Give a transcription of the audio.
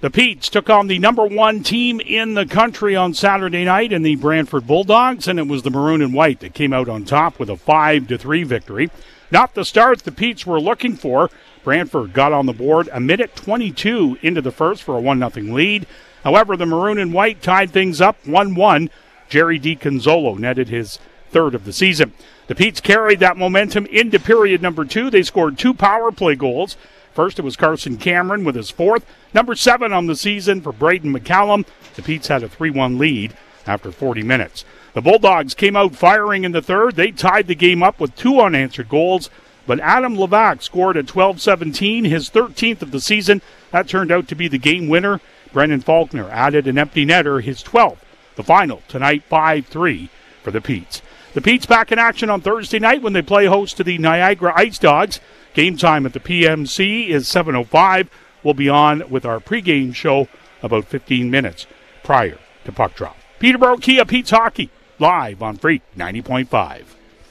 The Petes took on the number one team in the country on Saturday night in the Brantford Bulldogs, and it was the Maroon and White that came out on top with a 5-3 victory. Not the start the Petes were looking for. Brantford got on the board a minute 22 into the first for a 1-0 lead. However, the Maroon and White tied things up 1-1. Jerry DiConzolo netted his third of the season. The Petes carried that momentum into period number 2. They scored 2 power play goals. First, it was Carson Cameron with his 4th. Number 7 on the season for Braden McCallum. The Petes had a 3-1 lead after 40 minutes. The Bulldogs came out firing in the third. They tied the game up with 2 unanswered goals. But Adam Levac scored at 12-17, his 13th of the season. That turned out to be the game winner. Brendan Faulkner added an empty netter, his 12th. The final tonight, 5-3 for the Petes. The Petes back in action on Thursday night when they play host to the Niagara Ice Dogs. Game time at the PMC is 7:05. We'll be on with our pregame show about 15 minutes prior to puck drop. Peterborough Kia Petes Hockey, live on Freak 90.5.